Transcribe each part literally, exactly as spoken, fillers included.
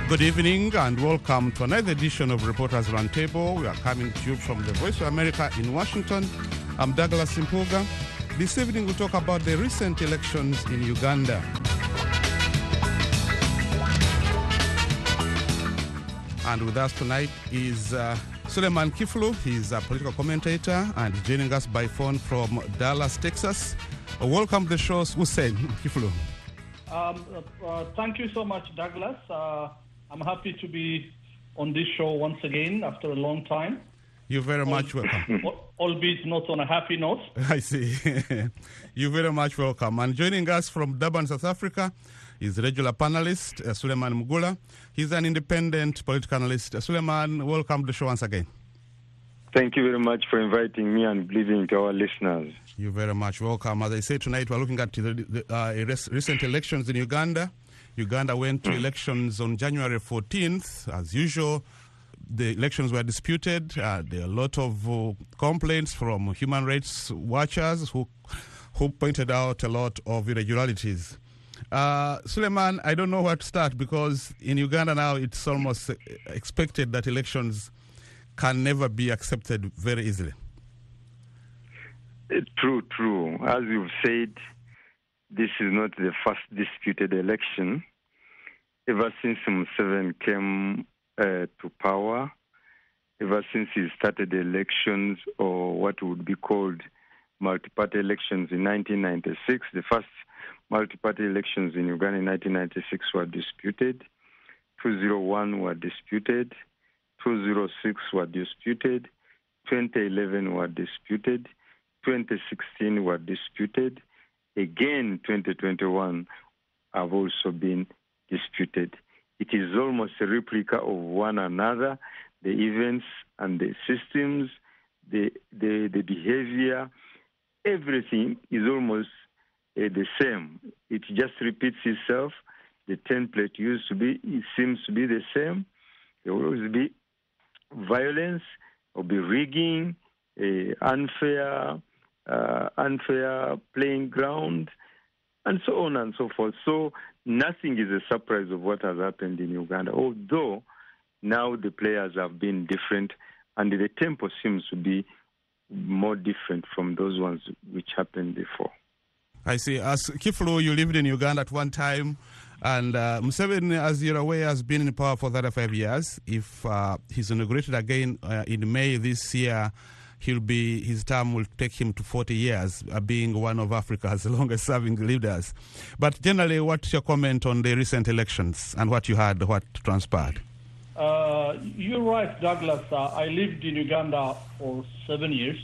Good evening and welcome to another edition of Reporters Roundtable. We are coming to you from the Voice of America in Washington. I'm Douglas Impuga. This evening we'll talk about the recent elections in Uganda. And with us tonight is uh, Suleiman Kiflu. He's a political commentator and joining us by phone from Dallas, Texas. Uh, welcome to the show, Hussein Kiflu. Um, uh, uh, thank you so much, Douglas. Uh, I'm happy to be on this show once again after a long time. You're very Al- much welcome. Albeit not on a happy note. I see. You're very much welcome. And joining us from Durban, South Africa, is regular panelist uh, Suleiman Mugula. He's an independent political analyst. Uh, Suleiman, welcome to the show once again. Thank you very much for inviting me and good evening to our listeners. You're very much welcome. As I said, tonight we're looking at the, the uh, recent elections in Uganda. Uganda went to elections on January fourteenth. As usual, the elections were disputed. Uh, there are a lot of uh, complaints from human rights watchers who, who pointed out a lot of irregularities. Uh, Suleiman, I don't know where to start because in Uganda now it's almost expected that elections can never be accepted very easily. Uh, true, true. As you've said, this is not the first disputed election. Ever since Museveni came uh, to power, ever since he started the elections, or what would be called multi-party elections in nineteen ninety-six, the first multi-party elections in Uganda in nineteen ninety-six were disputed, two thousand one were disputed, two thousand six were disputed, twenty eleven were disputed, twenty sixteen were disputed, again twenty twenty-one have also been disputed. It is almost a replica of one another, the events and the systems, the the, the behavior, everything is almost uh, the same. It just repeats itself. The template used to be, it seems to be the same. There will always be violence, or be rigging, uh, unfair, uh, unfair playing ground, and so on and so forth. So nothing is a surprise of what has happened in Uganda, although now the players have been different and the tempo seems to be more different from those ones which happened before. I see. As Kiflu, you lived in Uganda at one time, and uh, Museveni, as you're aware, has been in power for thirty-five years. If uh, he's inaugurated again uh, in May this year, he'll be his term will take him to forty years, uh, being one of Africa's longest-serving leaders. But generally, what's your comment on the recent elections and what you heard, what transpired? Uh, you're right, Douglas. Uh, I lived in Uganda for seven years,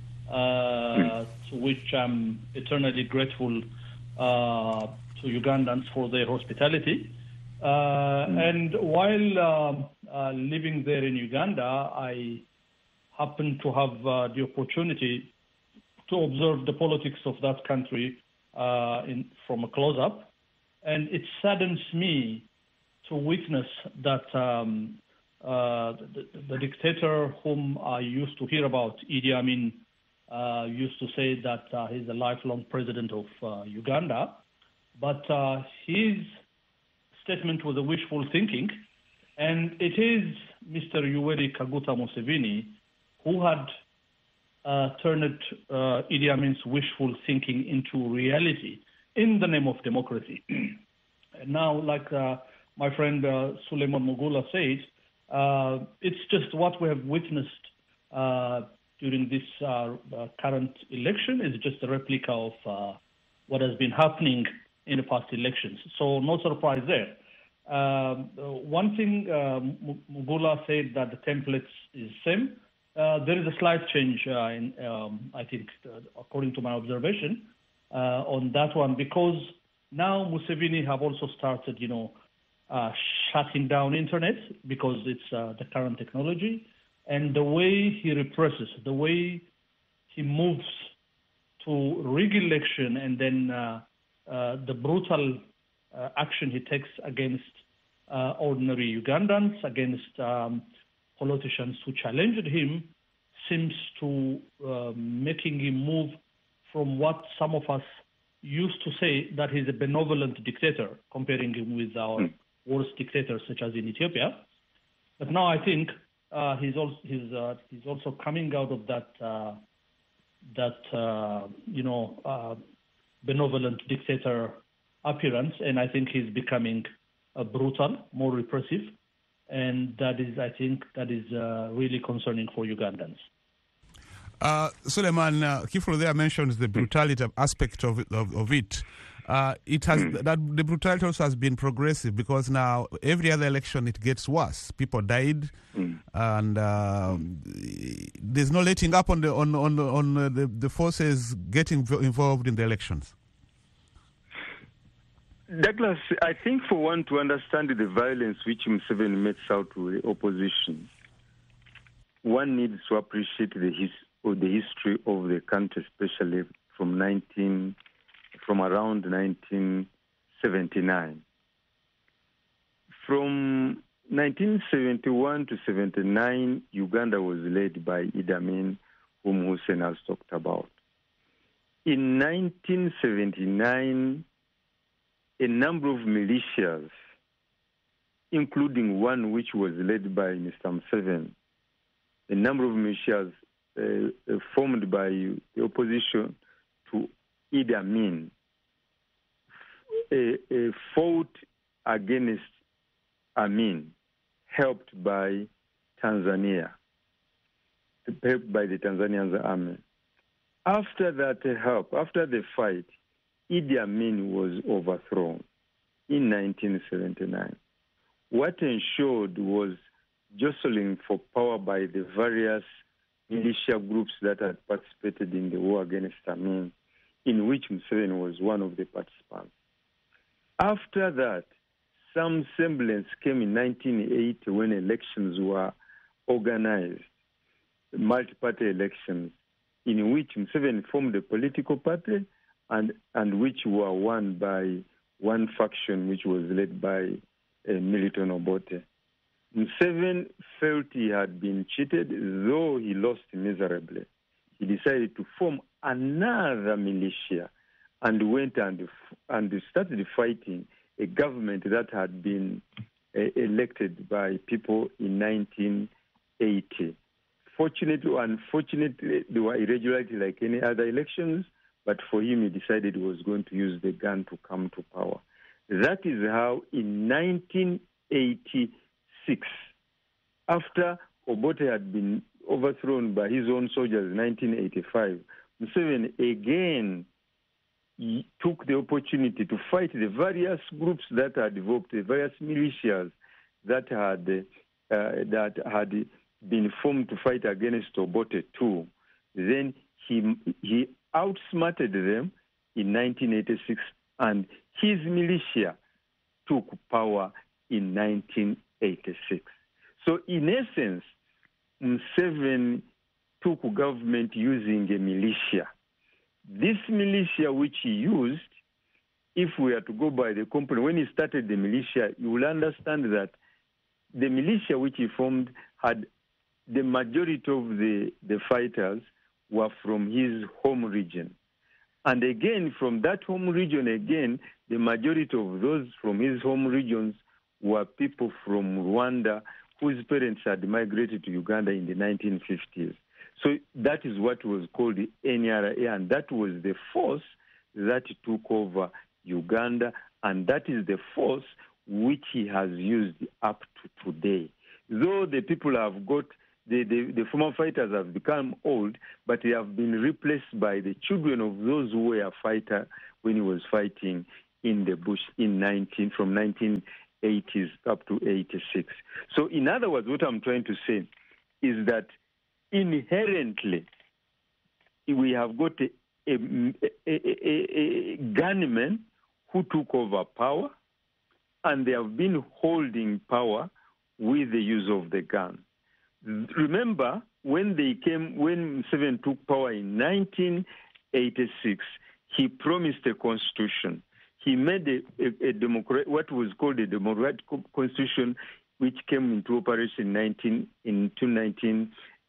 uh, to which I'm eternally grateful uh, to Ugandans for their hospitality. Uh, mm. And while uh, uh, living there in Uganda, I happened to have uh, the opportunity to observe the politics of that country uh, in, from a close-up. And it saddens me to witness that um, uh, the, the dictator whom I used to hear about, Idi Amin, uh, used to say that uh, he's a lifelong president of uh, Uganda. But uh, his statement was a wishful thinking. And it is Mister Yoweri Kaguta Museveni who had uh, turned uh, Idi Amin's wishful thinking into reality in the name of democracy. Now, like uh, my friend uh, Suleiman Mugula said, uh, it's just what we have witnessed uh, during this uh, uh, current election is just a replica of uh, what has been happening in the past elections. So no surprise there. Uh, one thing uh, Mugula said that the template is same. Uh, there is a slight change, uh, in, um, I think, uh, according to my observation, uh, on that one, because now Museveni have also started, you know, uh, shutting down internet because it's uh, the current technology, and the way he represses, the way he moves to rig election, and then uh, uh, the brutal uh, action he takes against uh, ordinary Ugandans, against um, politicians who challenged him, seems to uh, making him move from what some of us used to say that he's a benevolent dictator, comparing him with our worse dictators such as in Ethiopia. But now I think uh, he's also he's uh, he's also coming out of that uh, that uh, you know uh, benevolent dictator appearance, and I think he's becoming uh, brutal, more repressive, and that is I think that is uh, really concerning for Ugandans. Uh, Suleiman, uh, Kiflo there mentions the brutality aspect of it. Of, of it. Uh, it has that the brutality also has been progressive because now every other election it gets worse. People died, mm. and uh, there's no letting up on the on on on the, the forces getting involved in the elections. Douglas, I think for one to understand the violence which Museveni metes out to the opposition, one needs to appreciate the his or the history of the country, especially from nineteen. From around nineteen seventy-nine. From nineteen seventy-one to seventy-nine, Uganda was led by Idi Amin, whom Hussein has talked about. In nineteen seventy-nine, a number of militias, including one which was led by Mister Museveni, a number of militias uh, formed by the opposition to Idi Amin, A, a fought against Amin, helped by Tanzania, helped by the Tanzanian army. After that help, after the fight, Idi Amin was overthrown in nineteen seventy-nine. What ensured was jostling for power by the various militia groups that had participated in the war against Amin, in which Museveni was one of the participants. After that, some semblance came in nineteen eighty when elections were organized, multi-party elections, in which Museveni formed a political party and, and which were won by one faction which was led by uh, Milton Obote. Museveni felt he had been cheated, though he lost miserably. He decided to form another militia and went and and started fighting a government that had been uh, elected by people in nineteen eighty. Fortunately or unfortunately, there were irregularities like any other elections, but for him, he decided he was going to use the gun to come to power. That is how in nineteen eighty-six, after Obote had been overthrown by his own soldiers in nineteen eighty-five, Museveni again he took the opportunity to fight the various groups that had developed, the various militias that had uh, that had been formed to fight against Obote too. Then he he outsmarted them in nineteen eighty-six, and his militia took power in nineteen eighty-six. So in essence, Museveni took government using a militia. This militia which he used, if we are to go by the company, when he started the militia, you will understand that the militia which he formed had the majority of the, the fighters were from his home region. And again, from that home region, again, the majority of those from his home regions were people from Rwanda whose parents had migrated to Uganda in the nineteen fifties. So that is what was called the N R A, and that was the force that took over Uganda, and that is the force which he has used up to today. Though the people have got, the, the, the former fighters have become old, but they have been replaced by the children of those who were a fighter when he was fighting in the bush in nineteen from nineteen eighties up to eighty-six. So in other words, what I'm trying to say is that inherently we have got a, a, a, a, a gunmen who took over power, and they have been holding power with the use of the gun. Remember, when they came, when Museveni took power in nineteen eighty-six, he promised a constitution. He made a, a, a democrat, what was called a democratic constitution, which came into operation nineteen, in nineteen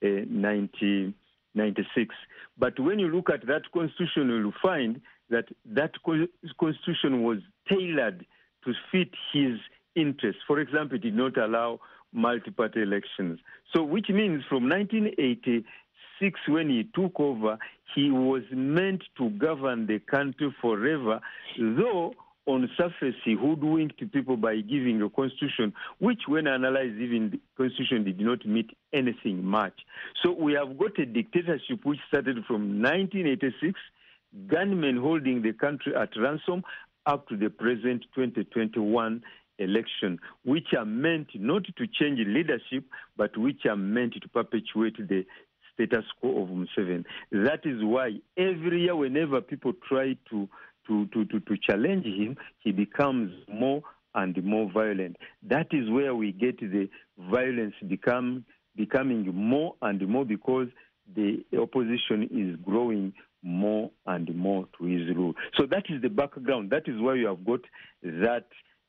ninety-six. But when you look at that constitution, you'll find that that constitution was tailored to fit his interests. For example, it did not allow multi-party elections. So which means from nineteen eighty-six, when he took over, he was meant to govern the country forever, though on surface he hoodwinked people by giving a constitution, which when analyzed, even the constitution did not mean anything much. So we have got a dictatorship which started from nineteen eighty-six, gunmen holding the country at ransom, up to the present twenty twenty-one election, which are meant not to change leadership, but which are meant to perpetuate the status quo of Museveni. That is why every year, whenever people try to to, to, to, to challenge him, he becomes more and more violent. That is where we get the violence become becoming more and more, because the opposition is growing more and more to his rule. So that is the background. That is why you have got that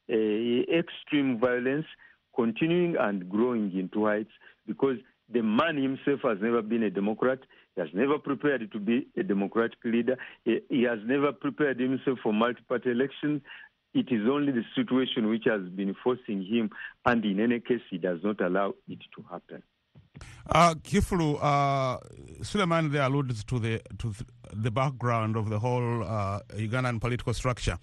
uh, extreme violence continuing and growing into heights, because the man himself has never been a Democrat. He has never prepared to be a Democratic leader. He, he has never prepared himself for multi-party elections. It is only the situation which has been forcing him, and in any case, he does not allow it to happen. Uh, Kifulu, uh, Suleiman there alludes to the to the background of the whole uh, Ugandan political structure.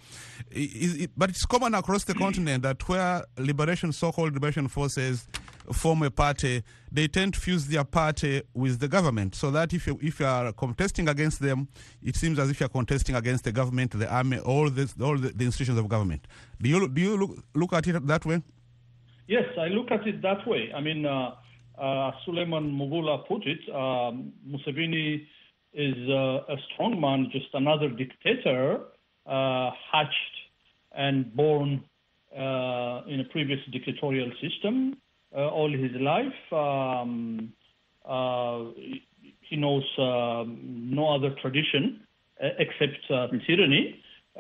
Is it, but it's common across the continent that where liberation, so-called liberation forces form a party, they tend to fuse their party with the government, so that if you if you are contesting against them, it seems as if you are contesting against the government, the army, all this, all the, the institutions of government. Do you do you look look at it that way? Yes, I look at it that way. I mean. Uh, Uh, Suleiman Mugula put it, um, Museveni is uh, a strong man, just another dictator, uh, hatched and born uh, in a previous dictatorial system uh, all his life. Um, uh, he knows uh, no other tradition uh, except uh, tyranny.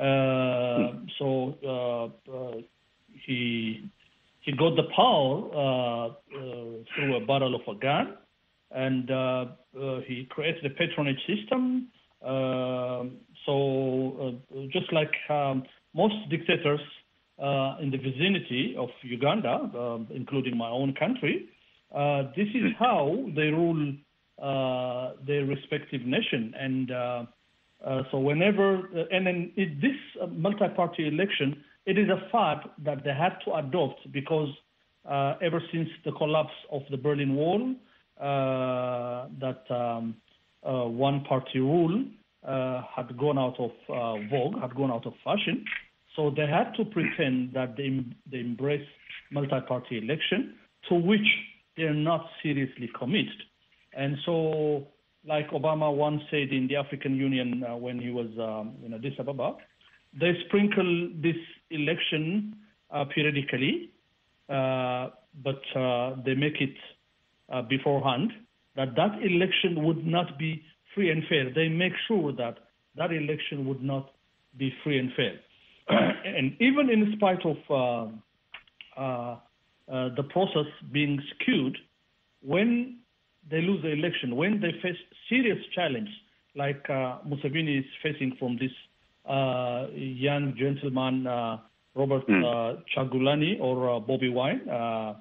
Uh, so uh, uh, he... He got the power uh, uh, through a barrel of a gun, and uh, uh, he created a patronage system. Uh, so uh, just like um, most dictators uh, in the vicinity of Uganda, uh, including my own country, uh, this is how they rule uh, their respective nation. And uh, uh, so whenever, uh, and then it, this uh, multi-party election, it is a fact that they had to adopt, because uh, ever since the collapse of the Berlin Wall, uh, that um, uh, one-party rule uh, had gone out of uh, vogue, had gone out of fashion. So they had to pretend that they, they embrace multi-party election, to which they're not seriously committed. And so, like Obama once said in the African Union uh, when he was um, in Addis Ababa, they sprinkle this election uh, periodically, uh, but uh, they make it uh, beforehand that that election would not be free and fair. They make sure that that election would not be free and fair. And even in spite of uh, uh, uh, the process being skewed, when they lose the election, when they face serious challenge, like uh, Museveni is facing from this Uh, young gentleman, uh, Robert mm. uh, Chagulani or uh, Bobby Wine. Uh,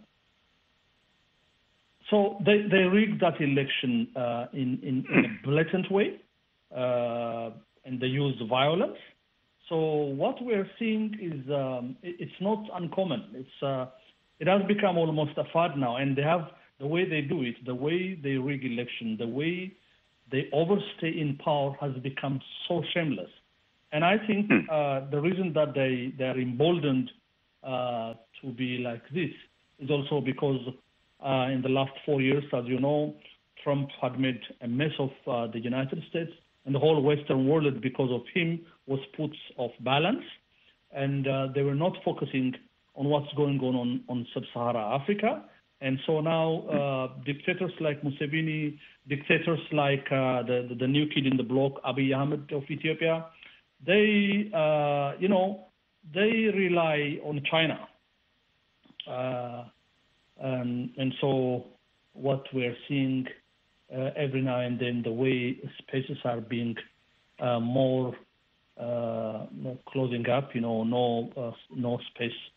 so they, they rigged that election uh, in, in, in a blatant way, uh, and they used violence. So what we're seeing is um, it, it's not uncommon. It's uh, it has become almost a fad now, and they have the way they do it, the way they rig election, the way they overstay in power has become so shameless. And I think uh, the reason that they, they are emboldened uh, to be like this is also because uh, in the last four years, as you know, Trump had made a mess of uh, the United States, and the whole Western world, because of him, was put off balance. And uh, they were not focusing on what's going on on, on sub-Saharan Africa. And so now uh, dictators like Museveni, dictators like uh, the, the, the new kid in the block, Abiy Ahmed of Ethiopia, they, uh, you know, they rely on China. Uh, and, and so what we're seeing uh, every now and then, the way spaces are being uh, more uh, closing up, you know, no, uh, no space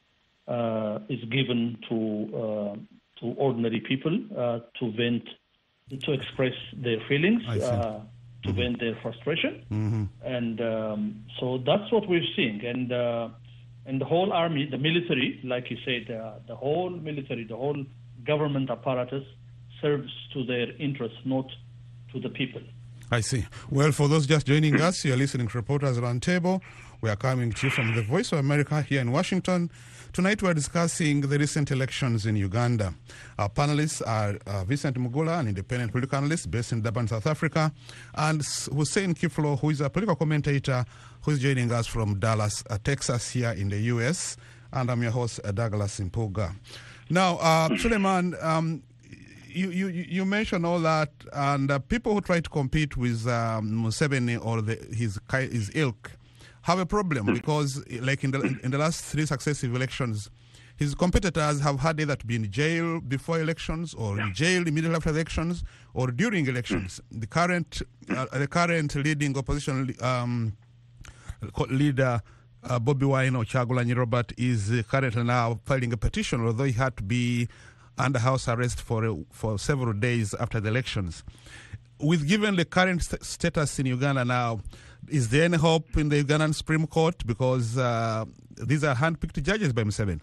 uh, is given to uh, to ordinary people uh, to vent, to express their feelings, uh, to mm-hmm. vent their frustration, mm-hmm. and um, so that's what we're seeing. And uh, and the whole army, the military, like you said, uh, the whole military, the whole government apparatus serves to their interests, not to the people. I see. Well, for those just joining us, you're listening to Reporters Roundtable. We are coming to you from the Voice of America here in Washington. Tonight we're discussing the recent elections in Uganda. Our panelists are uh, Vincent Mugula, an independent political analyst based in Durban, South Africa, and Hussein Kiflo, who is a political commentator who is joining us from Dallas, uh, Texas, here in the U S. And I'm your host, uh, Douglas Impuga. Now, uh, Suleiman, um, You, you, you mentioned all that, and uh, people who try to compete with um, Museveni or the, his his ilk have a problem because, like in the in the last three successive elections, his competitors have had either to be in jail before elections, or in jail immediately after elections, or during elections. The current uh, the current leading opposition um, leader, uh, Bobi Wine or Kyagulanyi Robert, is uh, currently now filing a petition, although he had to be under house arrest for uh, for several days after the elections. With given the current st- status in Uganda now, is there any hope in the Ugandan Supreme Court? Because uh, these are handpicked judges by Museveni.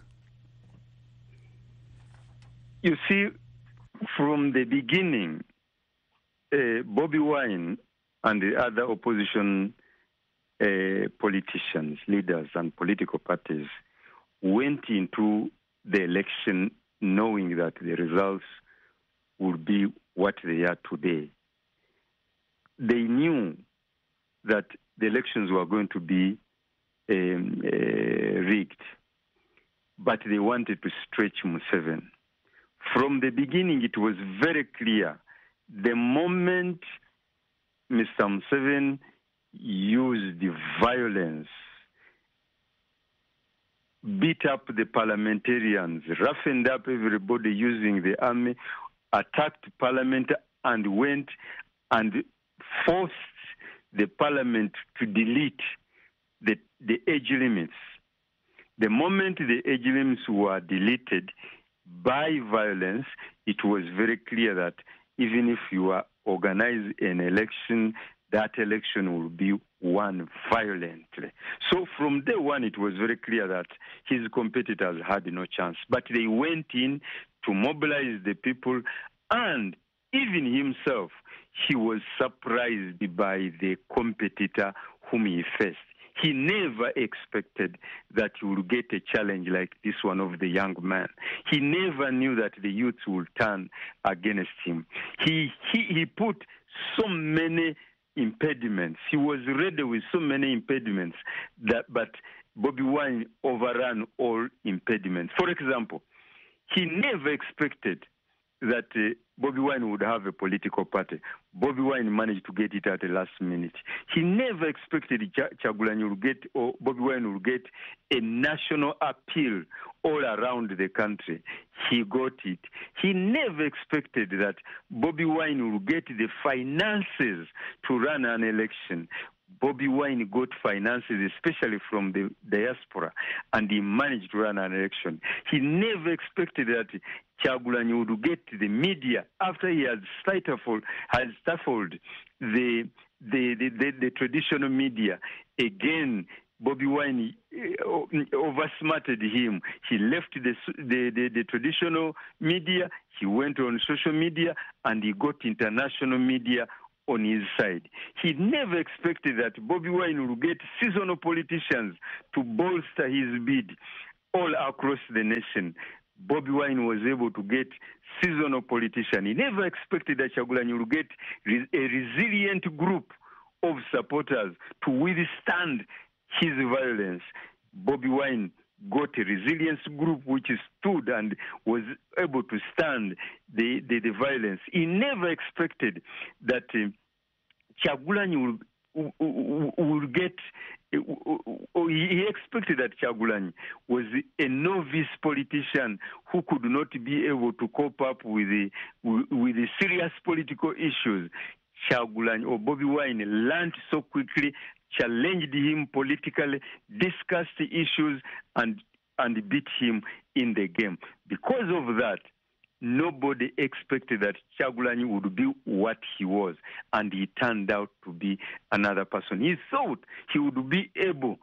You see, from the beginning, uh, Bobi Wine and the other opposition uh, politicians, leaders, and political parties went into the election knowing that the results would be what they are today. They knew that the elections were going to be um, uh, rigged, but they wanted to stretch Museveni. From the beginning, it was very clear. The moment Mister Museveni used the violence, beat up the parliamentarians, roughened up everybody using the army, attacked parliament, and went and forced the parliament to delete the, the age limits. The moment the age limits were deleted by violence, it was very clear that even if you are organized an election, that election will be won violently. So from day one, it was very clear that his competitors had no chance. But they went in to mobilize the people, and even himself, he was surprised by the competitor whom he faced. He never expected that he would get a challenge like this one of the young man. He never knew that the youth would turn against him. He he, he put so many impediments. He was ready with so many impediments that, but Bobi Wine overran all impediments. For example, he never expected that uh, Bobi Wine would have a political party. Bobi Wine managed to get it at the last minute. He never expected Ch- Kyagulanyi would get, or Bobi Wine would get a national appeal all around the country. He got it. He never expected that Bobi Wine would get the finances to run an election. Bobi Wine got finances, especially from the diaspora, and he managed to run an election. He never expected that Kyagulanyi would get the media after he had stifled, had stifled the, the, the, the, the traditional media. Again, Bobi Wine uh, oversmarted him. He left the, the, the, the traditional media, he went on social media, and he got international media on his side. He never expected that Bobi Wine would get seasonal politicians to bolster his bid all across the nation. Bobi Wine was able to get seasonal politicians. He never expected that Kyagulanyi would get a resilient group of supporters to withstand his violence. Bobi Wine got a resilience group which stood and was able to stand the, the, the violence. He never expected that uh, Kyagulanyi would, would, would get, uh, he expected that Kyagulanyi was a novice politician who could not be able to cope up with the, with the serious political issues. Kyagulanyi or Bobi Wine learned so quickly, challenged him politically, discussed the issues, and and beat him in the game. Because of that, nobody expected that Kyagulanyi would be what he was, and he turned out to be another person. He thought he would be able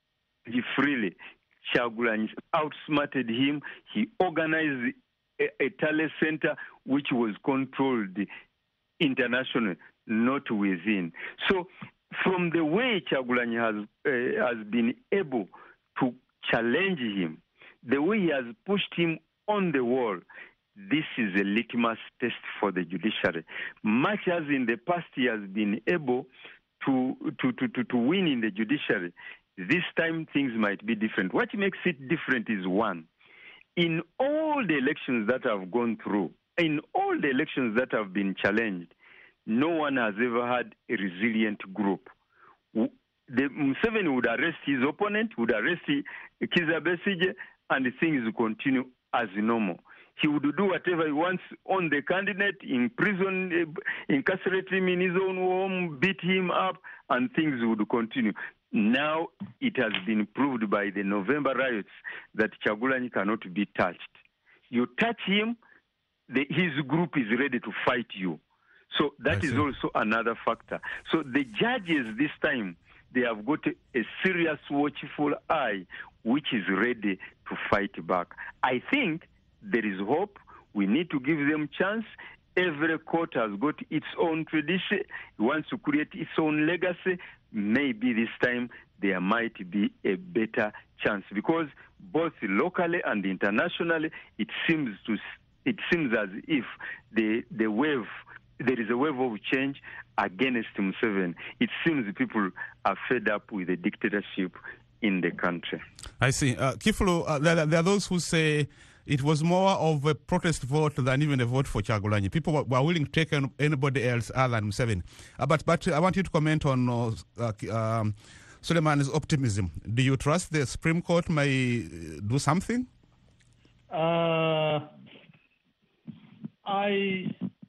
to freely. Kyagulanyi outsmarted him. He organized a, a talent center which was controlled internationally, not within. So from the way Kyagulanyi has, uh, has been able to challenge him, the way he has pushed him on the wall, this is a litmus test for the judiciary. Much as in the past he has been able to, to, to, to, to win in the judiciary, this time things might be different. What makes it different is, one, in all the elections that have gone through, in all the elections that have been challenged, no one has ever had a resilient group. The Museveni would arrest his opponent, would arrest Kizza Besigye, and things would continue as normal. He would do whatever he wants on the candidate, in prison, incarcerate him in his own home, beat him up, and things would continue. Now it has been proved by the November riots that Kyagulanyi cannot be touched. You touch him, the, his group is ready to fight you. So that is also another factor. So the judges this time, they have got a, a serious watchful eye which is ready to fight back. I think there is hope. We need to give them chance. Every court has got its own tradition. It wants to create its own legacy. Maybe this time there might be a better chance, because both locally and internationally, it seems to it seems as if the the wave there is a wave of change against Museveni. It seems people are fed up with the dictatorship in the country. I see. Uh, Kifulu, uh, there, there are those who say it was more of a protest vote than even a vote for Kyagulanyi. People were, were willing to take anybody else other than Museveni. Uh, but, but I want you to comment on uh, uh, um, Suleiman's optimism. Do you trust the Supreme Court may do something? Uh, I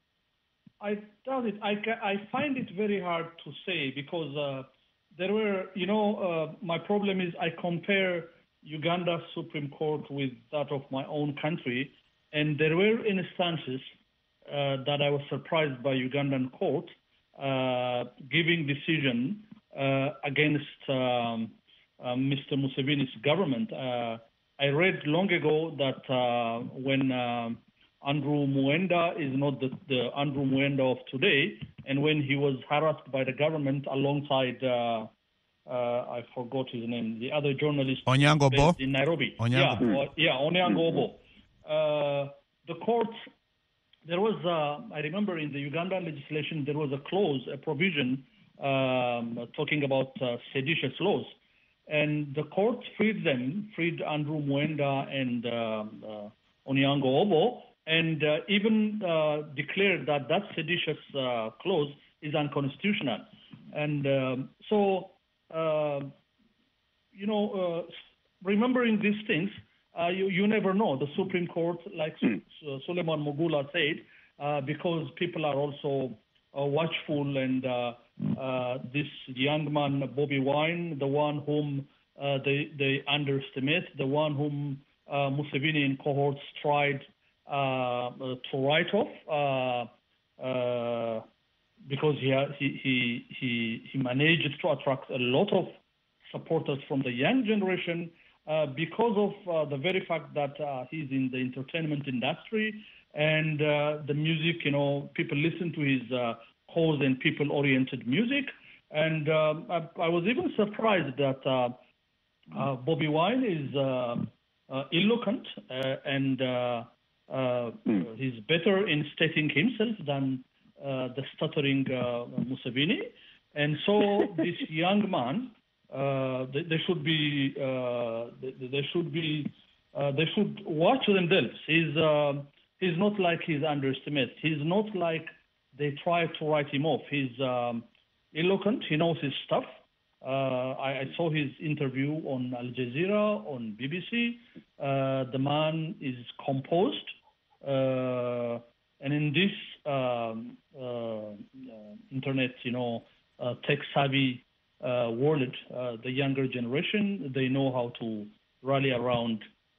I doubt it. I, I find it very hard to say, because uh, there were, you know, uh, my problem is I compare Uganda's Supreme Court with that of my own country, and there were instances uh, that I was surprised by Ugandan court uh, giving decision uh, against um, uh, Mister Museveni's government. Uh, I read long ago that uh, when uh, Andrew Mwenda is not the, the Andrew Mwenda of today, and when he was harassed by the government alongside uh, Uh, I forgot his name, the other journalist Onyango Bo in Nairobi. Onyango. Yeah, uh, yeah, Onyango Bo. Uh, the court, there was, uh, I remember in the Ugandan legislation, there was a clause, a provision um, talking about uh, seditious laws. And the court freed them, freed Andrew Mwenda and uh, uh, Onyango Obo, and uh, even uh, declared that that seditious uh, clause is unconstitutional. And um, so, Uh, you know, uh, remembering these things, uh, you, you never know. The Supreme Court, like mm. Su- Suleiman Mogula said, uh, because people are also uh, watchful, and uh, uh, this young man, Bobby Wine, the one whom uh, they, they underestimate, the one whom uh, Museveni and cohorts tried uh, to write off, uh, uh, because he, he he he he managed to attract a lot of supporters from the young generation uh, because of uh, the very fact that uh, he's in the entertainment industry, and uh, the music, you know, people listen to his uh, cause and people-oriented music. And uh, I, I was even surprised that uh, uh, Bobby Wine is uh, uh, eloquent uh, and uh, uh, mm. he's better in stating himself than Uh, the stuttering uh, Museveni. And so this young man, uh, they, they should be, uh, they, they should be, uh, they should watch themselves. He's, uh, he's not like he's underestimated. He's not like they try to write him off. He's um, eloquent. He knows his stuff. Uh, I, I saw his interview on Al Jazeera, on B B C. Uh, the man is composed. Uh, And in this um, uh, uh, internet, you know, uh, tech-savvy uh, world, uh, the younger generation, they know how to rally around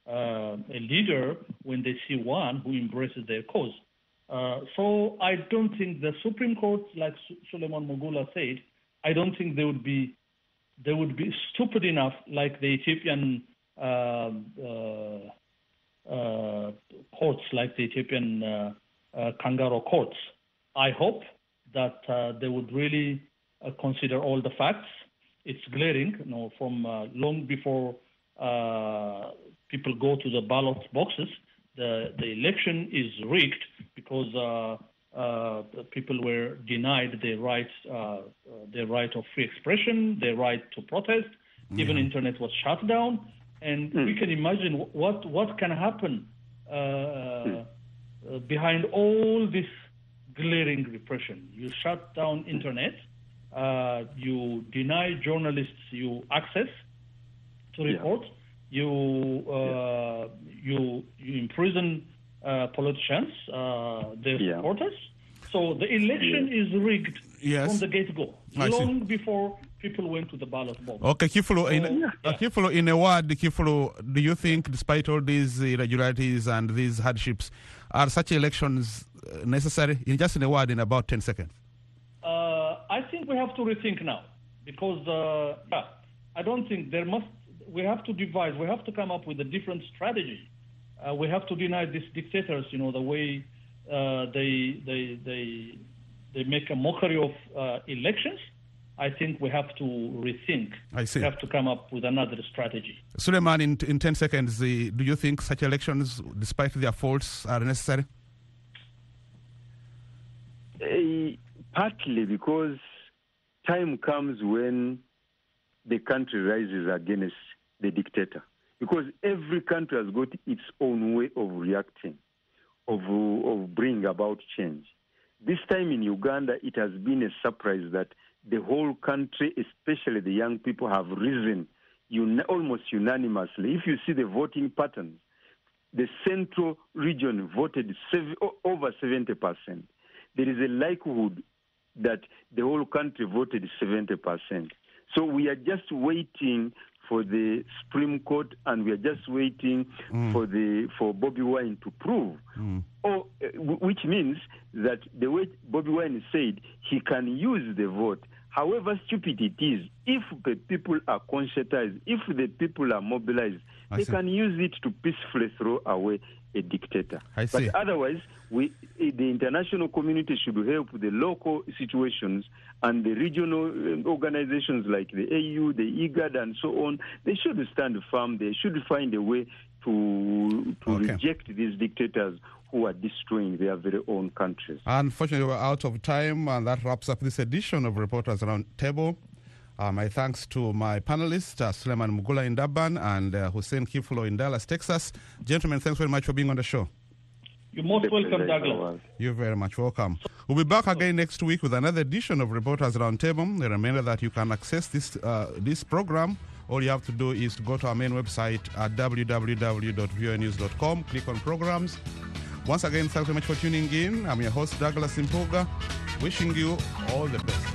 uh, a leader when they see one who embraces their cause. Uh, so I don't think the Supreme Court, like Suleiman Mogula said, I don't think they would be they would be stupid enough, like the Ethiopian uh, uh, uh, courts, like the Ethiopian uh, uh, kangaroo courts. I hope that uh, they would really uh, consider all the facts. It's glaring, you know, from uh, long before uh, people go to the ballot boxes. The, the election is rigged because uh, uh, people were denied their right, uh, their right of free expression, their right to protest. Mm-hmm. Even internet was shut down, and mm. we can imagine what what can happen uh, mm. uh, behind all this glaring repression. You shut down internet, uh, you deny journalists you access to report. Yeah. You uh, you you imprison uh, politicians, uh, their yeah. supporters. So the election yeah. is rigged yes. from the get-go, I long see. before people went to the ballot box. Okay, Kifulu, so, in, yeah. uh, Kifulu, in a word, Kifulu, do you think, despite all these irregularities and these hardships, are such elections necessary? In just in a word, in about ten seconds. Uh, I think we have to rethink now, because uh, yeah, I don't think there must. We have to devise, we have to come up with a different strategy. Uh, we have to deny these dictators, you know, the way uh, they, they, they, they make a mockery of uh, elections. I think we have to rethink. I see. We have to come up with another strategy. Suleiman, in, in ten seconds, the, do you think such elections, despite their faults, are necessary? Uh, partly because time comes when the country rises against the dictator, because every country has got its own way of reacting, of, of bringing about change. This time in Uganda, it has been a surprise that the whole country, especially the young people, have risen un- almost unanimously. If you see the voting patterns, the central region voted sev- over seventy percent. There is a likelihood that the whole country voted seventy percent. So we are just waiting for the Supreme Court, and we are just waiting mm. for the for Bobi Wine to prove, mm. or uh, which means that the way Bobi Wine said, he can use the vote. However stupid it is, if the people are conscientized, if the people are mobilized, I they see. can use it to peacefully throw away a dictator. I see. But otherwise, we, the international community should help the local situations, and the regional organizations like the A U, the IGAD, and so on. They should stand firm. They should find a way to to okay. reject these dictators who are destroying their very own countries. Unfortunately, we're out of time, and that wraps up this edition of Reporters Round Table. Uh, my thanks to my panelists, uh, Suleiman Mogula in Durban and uh, Hussein Kifulu in Dallas, Texas. Gentlemen, thanks very much for being on the show. You're most welcome, Douglas. You're very much welcome. We'll be back again next week with another edition of Reporters Roundtable. A reminder that you can access this uh, this program. All you have to do is to go to our main website at w w w dot v o a news dot com, click on programs. Once again, thanks very much for tuning in. I'm your host, Douglas Impoga, wishing you all the best.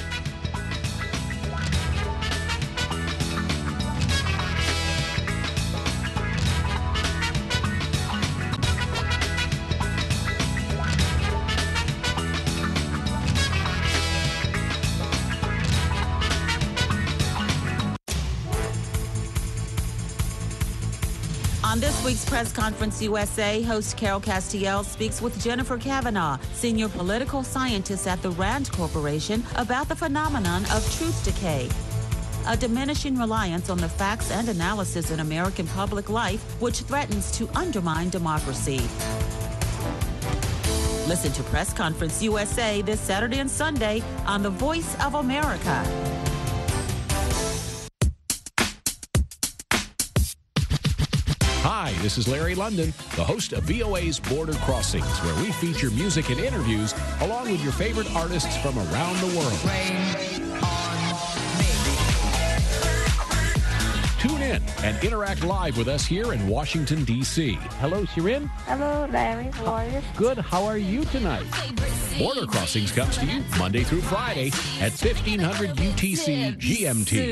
On this week's Press Conference U S A, host Carol Castiel speaks with Jennifer Kavanaugh, senior political scientist at the RAND Corporation, about the phenomenon of truth decay, a diminishing reliance on the facts and analysis in American public life, which threatens to undermine democracy. Listen to Press Conference U S A this Saturday and Sunday on The Voice of America. Hi, this is Larry London, the host of V O A's Border Crossings, where we feature music and interviews along with your favorite artists from around the world. Tune in and interact live with us here in Washington, D C Hello, Shirin. Hello, Larry. How are you? Good. How are you tonight? Border Crossings comes to you Monday through Friday at fifteen hundred U T C G M T.